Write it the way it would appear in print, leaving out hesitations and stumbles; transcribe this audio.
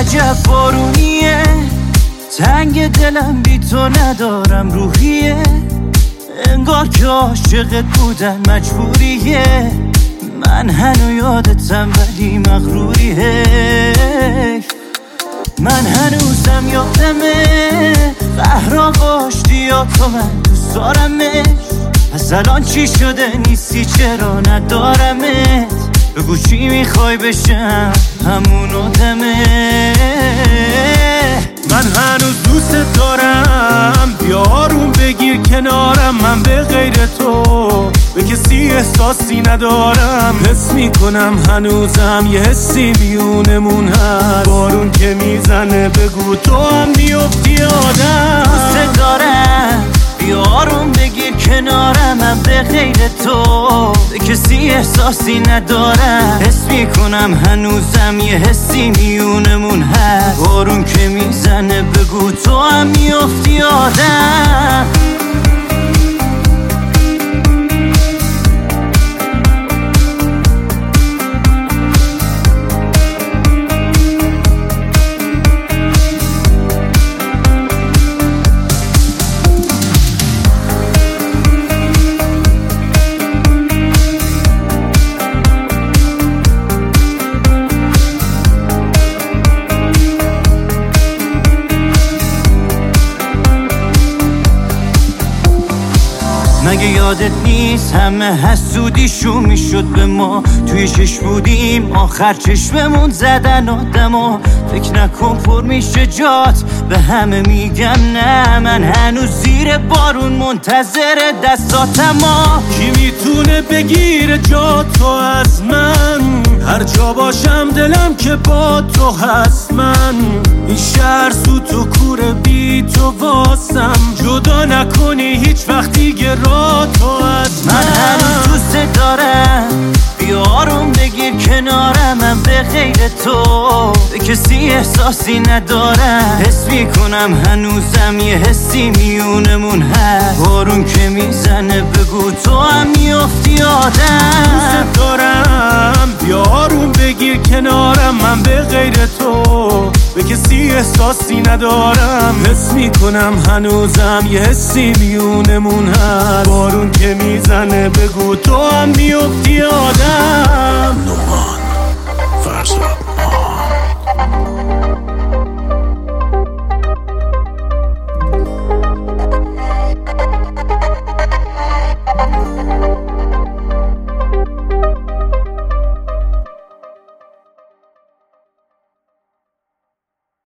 عجب بارونیه، تنگ دلم بی تو ندارم روحیه، انگار که عاشقت بودن مجبوریه، من هنو یادتم ولی مغروریه، من هنوزم یادمه قهرا باشتی یا تو من دوست دارمش، پس الان چی شده نیستی چرا ندارمت، بگو چی میخوای بشم همون آدمه، من هنوز دوست دارم، بیا آروم بگیر کنارم، من به غیر تو به کسی احساسی ندارم، حس میکنم هنوزم یه حسی میونمون هست، بارون که میزنه بگو تو هم میفتی آدم، دوست دارم بیا آروم بگیر کنارم، من به غیر تو به کسی احساسی ندارم، حس میکنم هنوزم یه حسی میونمون هست، بارون که میزنه بگو تو هم میفتی آدم. مگه یادت نیست همه حسودیشون میشد به ما، توی چشم بودیم آخر چشممون زدن آدما، فکر نکن پر میشه جات به همه میگم نه، من هنوز زیر بارون منتظر دستاتما، کی میتونه بگیره جاتو از من، هر جا باشم دلم که با تو هست، من این شهر سوت و کوره بی تو واسم، جدا نکنی هیچ وقت دیگه را تو از من هنوز دوست دارم، بیا آروم بگیر کنارم، من به غیر تو به کسی احساسی ندارم، حس میکنم هنوزم یه حسی میونمون هست، بارون که میزنه بگو تو هم میفتی آدم، دوست دارم بیا آروم بگیر کنارم، من به غیر تو به کسی احساسی ندارم، حس میکنم هنوزم یه حسی میونمون هست، بارون که میزنه بگو تو هم میفتی آدم. نومان فرزاد